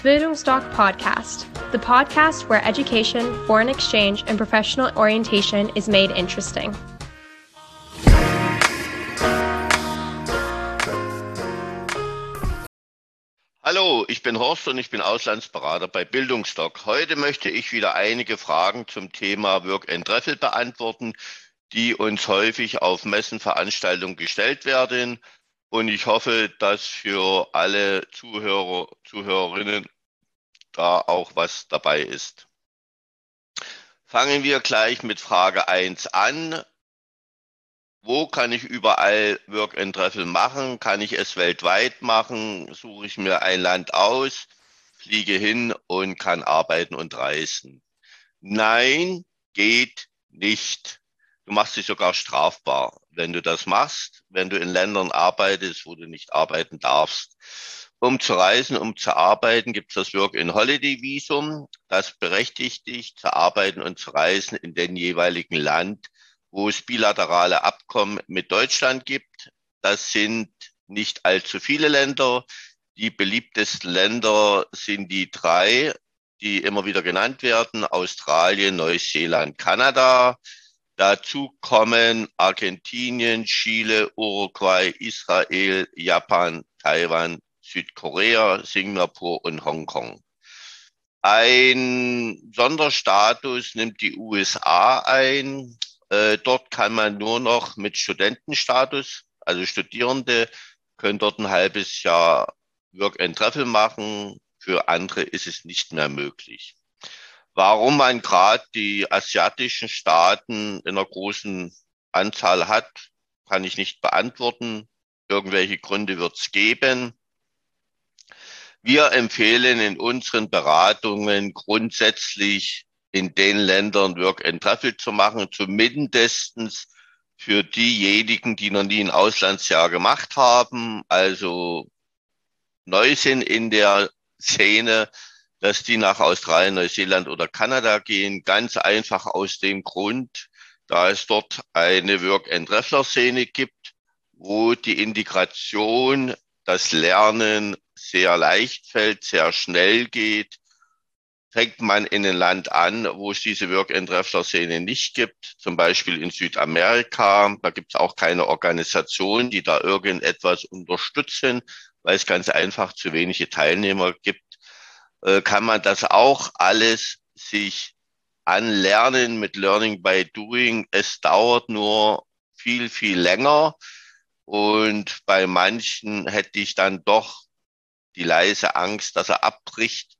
Bildungsdoc Podcast, the podcast where education, foreign exchange, and professional orientation is made interesting. Hallo, ich bin Horst und ich bin Auslandsberater bei Bildungsdoc. Heute möchte ich wieder einige Fragen zum Thema Work and Travel beantworten, die uns häufig auf Messen, Veranstaltungen gestellt werden. Und ich hoffe, dass für alle Zuhörerinnen da auch was dabei ist. Fangen wir gleich mit Frage 1 an. Wo kann ich überall Work and Travel machen? Kann ich es weltweit machen? Suche ich mir ein Land aus, fliege hin und kann arbeiten und reisen? Nein, geht nicht. Du machst dich sogar strafbar, wenn du das machst, wenn du in Ländern arbeitest, wo du nicht arbeiten darfst. Um zu reisen, um zu arbeiten, gibt es das Work-and-Holiday-Visum. Das berechtigt dich, zu arbeiten und zu reisen in dem jeweiligen Land, wo es bilaterale Abkommen mit Deutschland gibt. Das sind nicht allzu viele Länder. Die beliebtesten Länder sind die 3, die immer wieder genannt werden: Australien, Neuseeland, Kanada. Dazu kommen Argentinien, Chile, Uruguay, Israel, Japan, Taiwan, Südkorea, Singapur und Hongkong. Ein Sonderstatus nimmt die USA ein. Dort kann man nur noch mit Studentenstatus, also Studierende, können dort ein halbes Jahr Work and Travel machen. Für andere ist es nicht mehr möglich. Warum man gerade die asiatischen Staaten in einer großen Anzahl hat, kann ich nicht beantworten. Irgendwelche Gründe wird es geben. Wir empfehlen in unseren Beratungen grundsätzlich in den Ländern Work and Travel zu machen, zumindest für diejenigen, die noch nie ein Auslandsjahr gemacht haben, also neu sind in der Szene, dass die nach Australien, Neuseeland oder Kanada gehen. Ganz einfach aus dem Grund, da es dort eine Work-and-Traveler-Szene gibt, wo die Integration, das Lernen sehr leicht fällt, sehr schnell geht. Fängt man in ein Land an, wo es diese Work-and-Traveler-Szene nicht gibt, zum Beispiel in Südamerika, da gibt es auch keine Organisation, die da irgendetwas unterstützen, weil es ganz einfach zu wenige Teilnehmer gibt, kann man das auch alles sich anlernen mit Learning by Doing. Es dauert nur viel, viel länger und bei manchen hätte ich dann doch die leise Angst, dass er abbricht,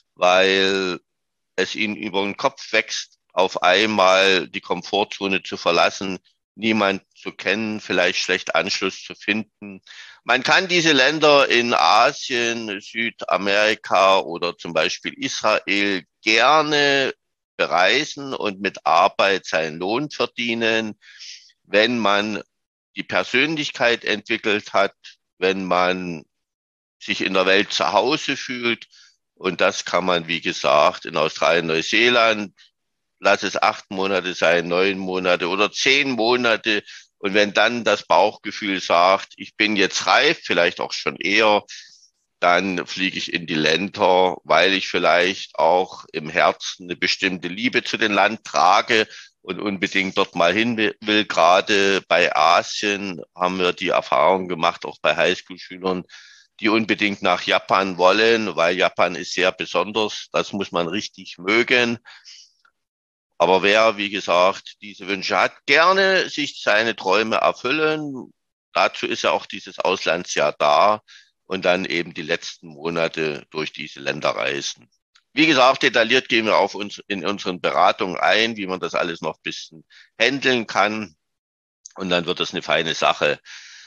weil es ihnen über den Kopf wächst, auf einmal die Komfortzone zu verlassen, niemand zu kennen, vielleicht schlecht Anschluss zu finden. Man kann diese Länder in Asien, Südamerika oder zum Beispiel Israel gerne bereisen und mit Arbeit seinen Lohn verdienen, wenn man die Persönlichkeit entwickelt hat, wenn man sich in der Welt zu Hause fühlt. Und das kann man, wie gesagt, in Australien, Neuseeland, lass es 8 Monate sein, 9 Monate oder 10 Monate. Und wenn dann das Bauchgefühl sagt, ich bin jetzt reif, vielleicht auch schon eher, dann fliege ich in die Länder, weil ich vielleicht auch im Herzen eine bestimmte Liebe zu dem Land trage und unbedingt dort mal hin will. Gerade bei Asien haben wir die Erfahrung gemacht, auch bei Highschool-Schülern, die unbedingt nach Japan wollen, weil Japan ist sehr besonders. Das muss man richtig mögen. Aber wer, wie gesagt, diese Wünsche hat, gerne sich seine Träume erfüllen. Dazu ist ja auch dieses Auslandsjahr da und dann eben die letzten Monate durch diese Länder reisen. Wie gesagt, detailliert gehen wir auf uns in unseren Beratungen ein, wie man das alles noch ein bisschen handeln kann. Und dann wird das eine feine Sache.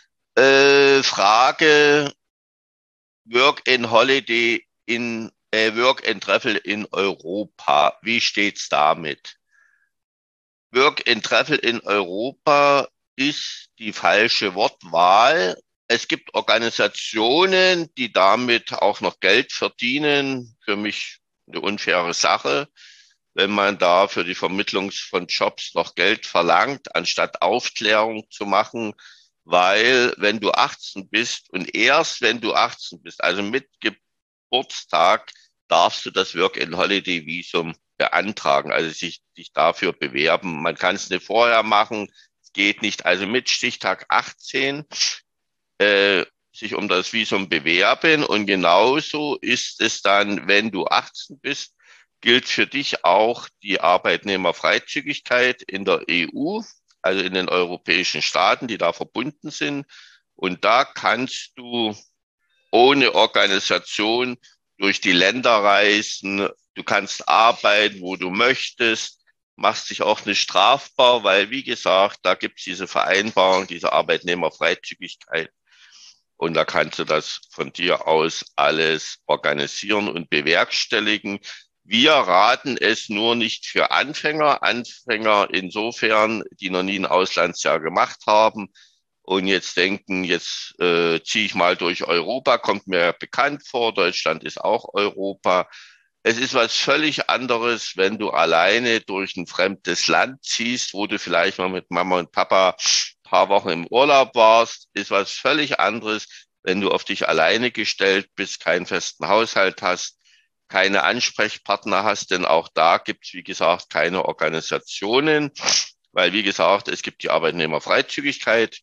Frage: Work and Holiday Work and Travel in Europa. Wie steht's damit? Work and Travel in Europa ist die falsche Wortwahl. Es gibt Organisationen, die damit auch noch Geld verdienen. Für mich eine unfaire Sache, wenn man da für die Vermittlung von Jobs noch Geld verlangt, anstatt Aufklärung zu machen. Weil wenn du 18 bist und erst wenn du 18 bist, also mit Geburtstag, darfst du das Work-and-Holiday-Visum beantragen, also sich dafür bewerben. Man kann es nicht vorher machen, es geht nicht. Also mit Stichtag 18 sich um das Visum bewerben. Und genauso ist es dann, wenn du 18 bist, gilt für dich auch die Arbeitnehmerfreizügigkeit in der EU, also in den europäischen Staaten, die da verbunden sind. Und da kannst du ohne Organisation durch die Länder reisen. Du kannst arbeiten, wo du möchtest, machst dich auch nicht strafbar, weil, wie gesagt, da gibt es diese Vereinbarung, diese Arbeitnehmerfreizügigkeit. Und da kannst du das von dir aus alles organisieren und bewerkstelligen. Wir raten es nur nicht für Anfänger. Anfänger insofern, die noch nie ein Auslandsjahr gemacht haben und jetzt denken, jetzt ziehe ich mal durch Europa, kommt mir bekannt vor. Deutschland ist auch Europa. Es ist was völlig anderes, wenn du alleine durch ein fremdes Land ziehst, wo du vielleicht mal mit Mama und Papa ein paar Wochen im Urlaub warst, ist was völlig anderes, wenn du auf dich alleine gestellt bist, keinen festen Haushalt hast, keine Ansprechpartner hast, denn auch da gibt es, wie gesagt, keine Organisationen, weil, wie gesagt, es gibt die Arbeitnehmerfreizügigkeit.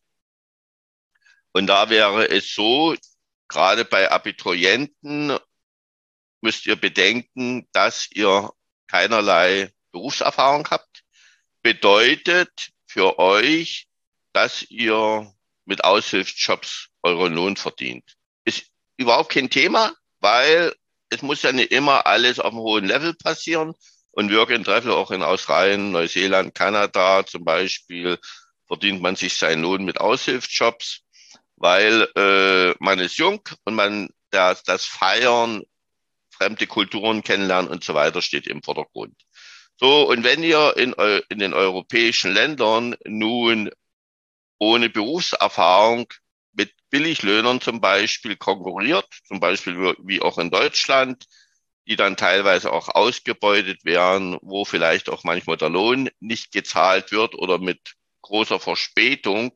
Und da wäre es so, gerade bei Abiturienten müsst ihr bedenken, dass ihr keinerlei Berufserfahrung habt. Bedeutet für euch, dass ihr mit Aushilfsjobs euren Lohn verdient. Ist überhaupt kein Thema, weil es muss ja nicht immer alles auf einem hohen Level passieren. Und Work and Travel auch in Australien, Neuseeland, Kanada zum Beispiel verdient man sich seinen Lohn mit Aushilfsjobs, weil man ist jung und das Feiern, fremde Kulturen kennenlernen und so weiter steht im Vordergrund. So, und wenn ihr in den europäischen Ländern nun ohne Berufserfahrung mit Billiglöhnern zum Beispiel konkurriert, zum Beispiel wie auch in Deutschland, die dann teilweise auch ausgebeutet werden, wo vielleicht auch manchmal der Lohn nicht gezahlt wird oder mit großer Verspätung,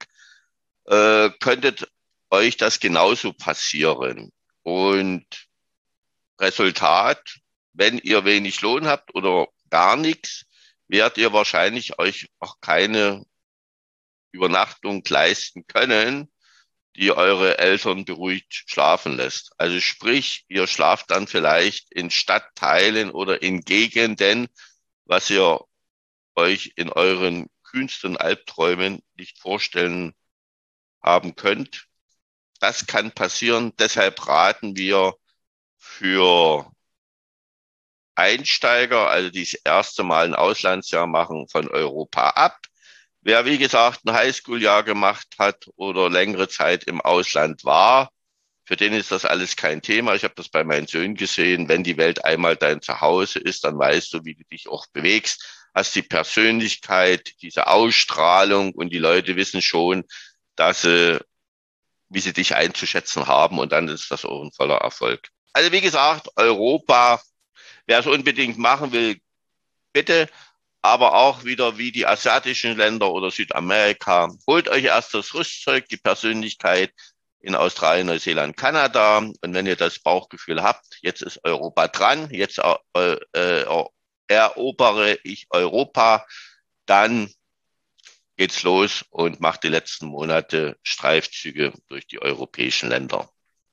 könntet euch das genauso passieren. Und Resultat, wenn ihr wenig Lohn habt oder gar nichts, werdet ihr wahrscheinlich euch auch keine Übernachtung leisten können, die eure Eltern beruhigt schlafen lässt. Also sprich, ihr schlaft dann vielleicht in Stadtteilen oder in Gegenden, was ihr euch in euren kühnsten Albträumen nicht vorstellen haben könnt. Das kann passieren. Deshalb raten wir für Einsteiger, also die das erste Mal ein Auslandsjahr machen, von Europa ab. Wer, wie gesagt, ein Highschool-Jahr gemacht hat oder längere Zeit im Ausland war, für den ist das alles kein Thema. Ich habe das bei meinen Söhnen gesehen. Wenn die Welt einmal dein Zuhause ist, dann weißt du, wie du dich auch bewegst, hast die Persönlichkeit, diese Ausstrahlung und die Leute wissen schon, dass wie sie dich einzuschätzen haben und dann ist das auch ein voller Erfolg. Also wie gesagt, Europa, wer es unbedingt machen will, bitte, aber auch wieder wie die asiatischen Länder oder Südamerika. Holt euch erst das Rüstzeug, die Persönlichkeit in Australien, Neuseeland, Kanada. Und wenn ihr das Bauchgefühl habt, jetzt ist Europa dran, jetzt erobere ich Europa, dann geht's los und macht die letzten Monate Streifzüge durch die europäischen Länder.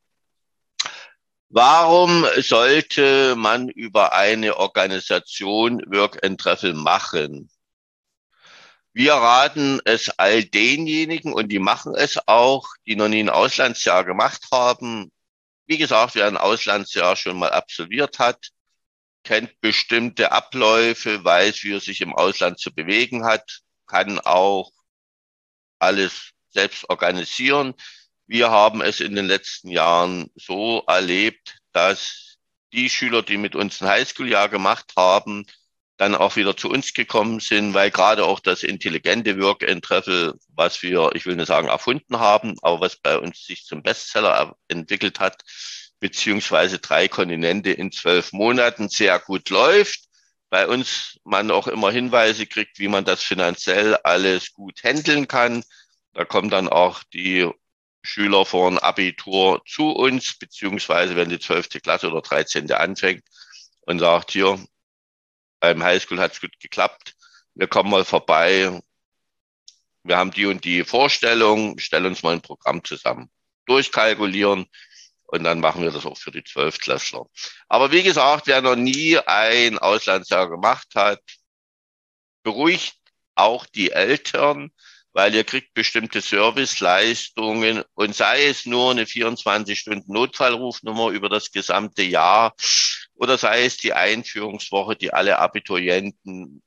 Warum sollte man über eine Organisation Work and Travel machen? Wir raten es all denjenigen, und die machen es auch, die noch nie ein Auslandsjahr gemacht haben. Wie gesagt, wer ein Auslandsjahr schon mal absolviert hat, kennt bestimmte Abläufe, weiß, wie er sich im Ausland zu bewegen hat, kann auch alles selbst organisieren. Wir haben es in den letzten Jahren so erlebt, dass die Schüler, die mit uns ein Highschool-Jahr gemacht haben, dann auch wieder zu uns gekommen sind, weil gerade auch das intelligente Work and Travel, was wir, ich will nicht sagen erfunden haben, aber was bei uns sich zum Bestseller entwickelt hat, beziehungsweise 3 Kontinente in 12 Monaten sehr gut läuft. Bei uns man auch immer Hinweise kriegt, wie man das finanziell alles gut handeln kann. Da kommen dann auch die Schüler vor ein Abitur zu uns, beziehungsweise wenn die 12. Klasse oder 13. anfängt, und sagt, hier, beim Highschool hat es gut geklappt, wir kommen mal vorbei, wir haben die und die Vorstellung, stellen uns mal ein Programm zusammen, durchkalkulieren und dann machen wir das auch für die Zwölftklässler. Aber wie gesagt, wer noch nie ein Auslandsjahr gemacht hat, beruhigt auch die Eltern, weil ihr kriegt bestimmte Serviceleistungen und sei es nur eine 24-Stunden-Notfallrufnummer über das gesamte Jahr oder sei es die Einführungswoche, die alle Abiturienten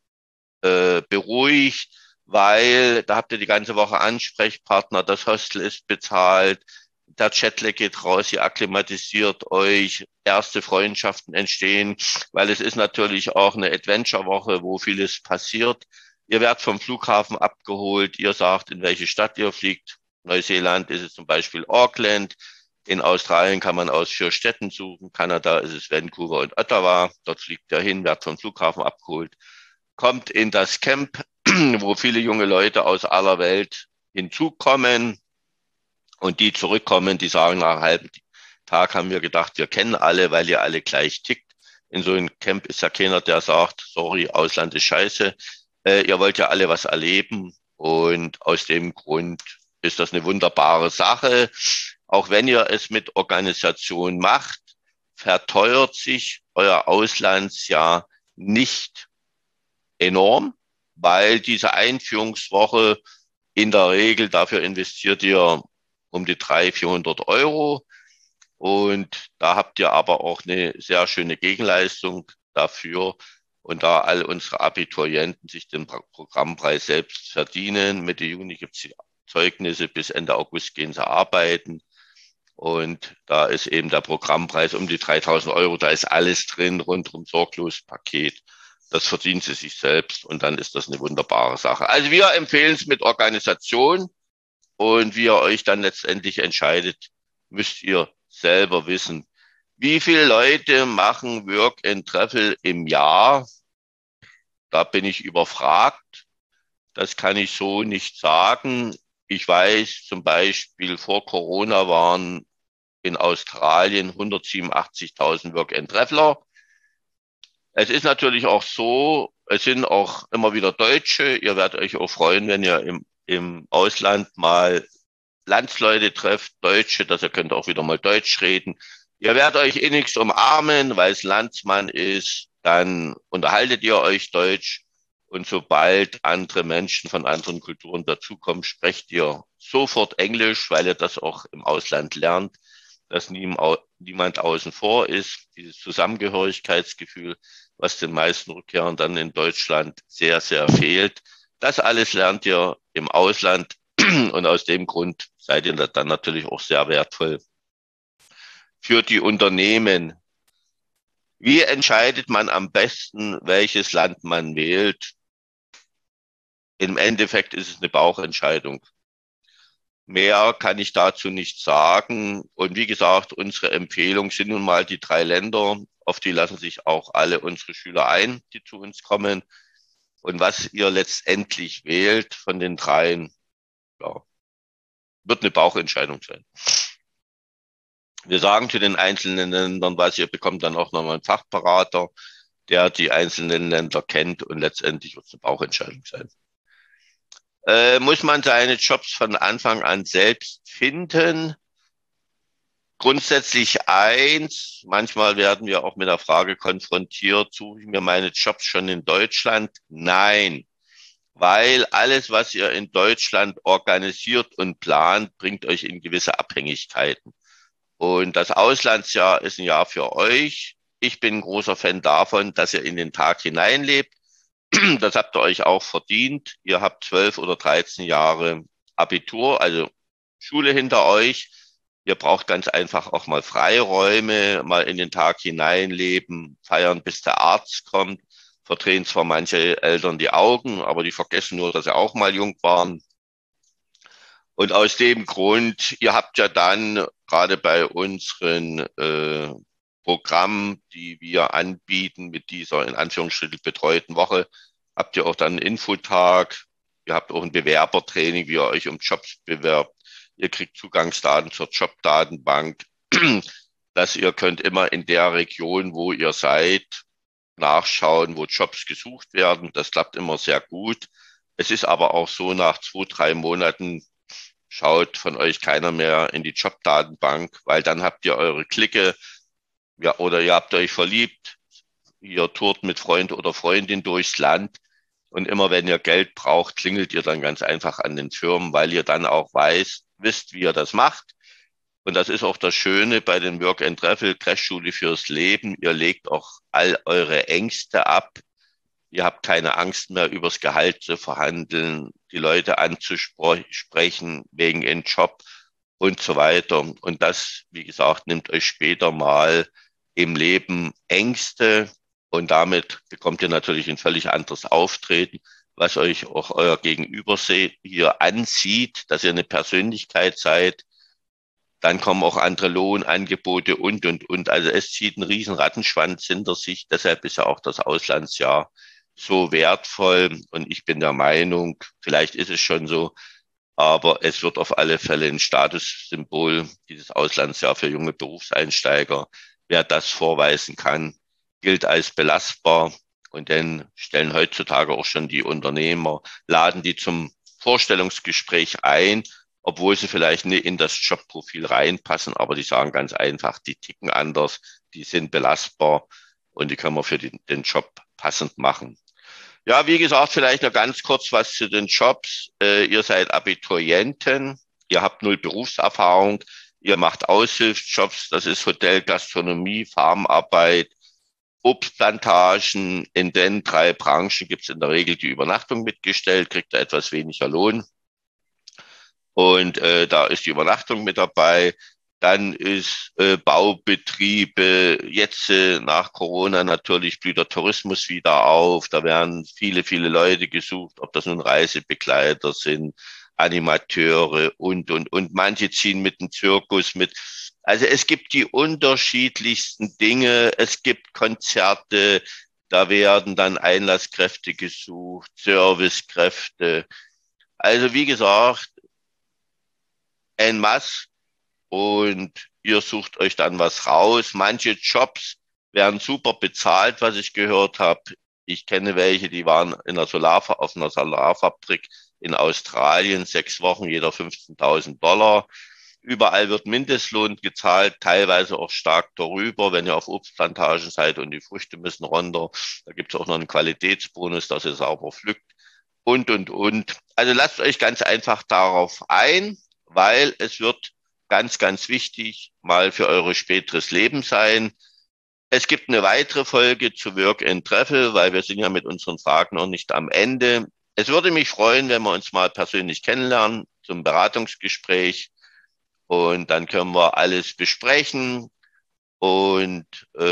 beruhigt, weil da habt ihr die ganze Woche Ansprechpartner, das Hostel ist bezahlt, der Jetlag geht raus, ihr akklimatisiert euch, erste Freundschaften entstehen, weil es ist natürlich auch eine Adventure-Woche, wo vieles passiert. Ihr werdet vom Flughafen abgeholt, ihr sagt, in welche Stadt ihr fliegt. Neuseeland ist es zum Beispiel Auckland, in Australien kann man aus 4 Städten suchen, Kanada ist es Vancouver und Ottawa, dort fliegt ihr hin, werdet vom Flughafen abgeholt, kommt in das Camp, wo viele junge Leute aus aller Welt hinzukommen und die zurückkommen, die sagen, nach einem halben Tag haben wir gedacht, wir kennen alle, weil ihr alle gleich tickt. In so einem Camp ist ja keiner, der sagt, sorry, Ausland ist scheiße. Ihr wollt ja alle was erleben und aus dem Grund ist das eine wunderbare Sache. Auch wenn ihr es mit Organisation macht, verteuert sich euer Auslandsjahr nicht enorm, weil diese Einführungswoche in der Regel, dafür investiert ihr um die 300-400 Euro und da habt ihr aber auch eine sehr schöne Gegenleistung dafür. Und da all unsere Abiturienten sich den Programmpreis selbst verdienen, Mitte Juni gibt es die Zeugnisse, bis Ende August gehen sie arbeiten. Und da ist eben der Programmpreis um die 3.000 Euro, da ist alles drin, rundum sorglos Paket. Das verdient sie sich selbst und dann ist das eine wunderbare Sache. Also wir empfehlen es mit Organisation und wie ihr euch dann letztendlich entscheidet, müsst ihr selber wissen. Wie viele Leute machen Work and Travel im Jahr? Da bin ich überfragt. Das kann ich so nicht sagen. Ich weiß zum Beispiel, vor Corona waren in Australien 187.000 Work and Traveler. Es ist natürlich auch so, es sind auch immer wieder Deutsche. Ihr werdet euch auch freuen, wenn ihr im Ausland mal Landsleute trefft, Deutsche, dass ihr könnt auch wieder mal Deutsch reden. Ihr werdet euch innigst umarmen, weil es Landsmann ist. Dann unterhaltet ihr euch Deutsch. Und sobald andere Menschen von anderen Kulturen dazukommen, sprecht ihr sofort Englisch, weil ihr das auch im Ausland lernt, dass niemand außen vor ist. Dieses Zusammengehörigkeitsgefühl, was den meisten Rückkehrern dann in Deutschland sehr, sehr fehlt. Das alles lernt ihr im Ausland und aus dem Grund seid ihr dann natürlich auch sehr wertvoll für die Unternehmen. Wie entscheidet man am besten, welches Land man wählt? Im Endeffekt ist es eine Bauchentscheidung. Mehr kann ich dazu nicht sagen. Und wie gesagt, unsere Empfehlung sind nun mal die 3 Länder. Auf die lassen sich auch alle unsere Schüler ein, die zu uns kommen. Und was ihr letztendlich wählt von den 3, ja, wird eine Bauchentscheidung sein. Wir sagen zu den einzelnen Ländern was, ihr bekommt dann auch nochmal einen Fachberater, der die einzelnen Länder kennt und letztendlich wird es eine Bauchentscheidung sein. Muss man seine Jobs von Anfang an selbst finden? Grundsätzlich eins, manchmal werden wir auch mit der Frage konfrontiert, suche ich mir meine Jobs schon in Deutschland? Nein, weil alles, was ihr in Deutschland organisiert und plant, bringt euch in gewisse Abhängigkeiten. Und das Auslandsjahr ist ein Jahr für euch. Ich bin ein großer Fan davon, dass ihr in den Tag hineinlebt. Das habt ihr euch auch verdient. Ihr habt 12 oder 13 Jahre Abitur, also Schule hinter euch. Ihr braucht ganz einfach auch mal Freiräume, mal in den Tag hineinleben, feiern, bis der Arzt kommt. Verdrehen zwar manche Eltern die Augen, aber die vergessen nur, dass sie auch mal jung waren. Und aus dem Grund, ihr habt ja dann gerade bei unseren Programmen, die wir anbieten mit dieser in Anführungsstrichen betreuten Woche, habt ihr auch dann einen Infotag, ihr habt auch ein Bewerbertraining, wie ihr euch um Jobs bewerbt, ihr kriegt Zugangsdaten zur Jobdatenbank, dass ihr könnt immer in der Region, wo ihr seid, nachschauen, wo Jobs gesucht werden. Das klappt immer sehr gut. Es ist aber auch so, nach 2, 3 Monaten schaut von euch keiner mehr in die Jobdatenbank, weil dann habt ihr eure Clique, ja, oder ihr habt euch verliebt, ihr tourt mit Freund oder Freundin durchs Land und immer wenn ihr Geld braucht, klingelt ihr dann ganz einfach an den Firmen, weil ihr dann auch wisst, wie ihr das macht. Und das ist auch das Schöne bei den Work and Travel Crashschule fürs Leben. Ihr legt auch all eure Ängste ab. Ihr habt keine Angst mehr, übers Gehalt zu verhandeln, die Leute anzusprechen wegen ihren Job und so weiter. Und das, wie gesagt, nimmt euch später mal im Leben Ängste und damit bekommt ihr natürlich ein völlig anderes Auftreten, was euch auch euer Gegenüber hier ansieht, dass ihr eine Persönlichkeit seid. Dann kommen auch andere Lohnangebote und. Also es zieht einen riesen Rattenschwanz hinter sich. Deshalb ist ja auch das Auslandsjahr so wertvoll. Und ich bin der Meinung, vielleicht ist es schon so, aber es wird auf alle Fälle ein Statussymbol, dieses Auslandsjahr für junge Berufseinsteiger. Wer das vorweisen kann, gilt als belastbar. Und dann stellen heutzutage auch schon die Unternehmer, laden die zum Vorstellungsgespräch ein, obwohl sie vielleicht nicht in das Jobprofil reinpassen, aber die sagen ganz einfach, die ticken anders, die sind belastbar und die können wir für den Job passend machen. Ja, wie gesagt, vielleicht noch ganz kurz was zu den Jobs. Ihr seid Abiturienten, ihr habt 0 Berufserfahrung, ihr macht Aushilfsjobs, das ist Hotel, Gastronomie, Farmarbeit, Obstplantagen. In den 3 Branchen gibt es in der Regel die Übernachtung mitgestellt, kriegt ihr etwas weniger Lohn. Und da ist die Übernachtung mit dabei. Dann ist Baubetriebe, jetzt nach Corona natürlich blüht der Tourismus wieder auf. Da werden viele, viele Leute gesucht, ob das nun Reisebegleiter sind, Animateure und. Manche ziehen mit dem Zirkus mit. Also es gibt die unterschiedlichsten Dinge. Es gibt Konzerte, da werden dann Einlasskräfte gesucht, Servicekräfte. Also wie gesagt, en masse und ihr sucht euch dann was raus. Manche Jobs werden super bezahlt, was ich gehört habe. Ich kenne welche, die waren auf einer Solarfabrik in Australien, 6 Wochen, jeder $15.000. Überall wird Mindestlohn gezahlt, teilweise auch stark darüber, wenn ihr auf Obstplantagen seid und die Früchte müssen runter. Da gibt es auch noch einen Qualitätsbonus, dass ihr sauber pflückt und. Also lasst euch ganz einfach darauf ein, weil es wird ganz, ganz wichtig mal für eure späteres Leben sein. Es gibt eine weitere Folge zu Work and Travel, weil wir sind ja mit unseren Fragen noch nicht am Ende. Es würde mich freuen, wenn wir uns mal persönlich kennenlernen zum Beratungsgespräch und dann können wir alles besprechen und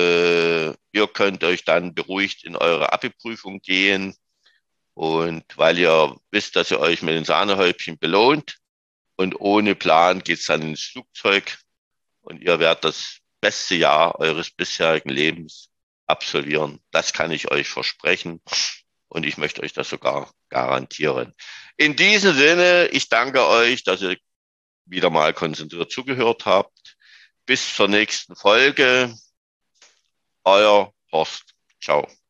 ihr könnt euch dann beruhigt in eure Abi-Prüfung gehen und weil ihr wisst, dass ihr euch mit den Sahnehäubchen belohnt. Und ohne Plan geht's dann ins Flugzeug und ihr werdet das beste Jahr eures bisherigen Lebens absolvieren. Das kann ich euch versprechen und ich möchte euch das sogar garantieren. In diesem Sinne, ich danke euch, dass ihr wieder mal konzentriert zugehört habt. Bis zur nächsten Folge. Euer Horst. Ciao.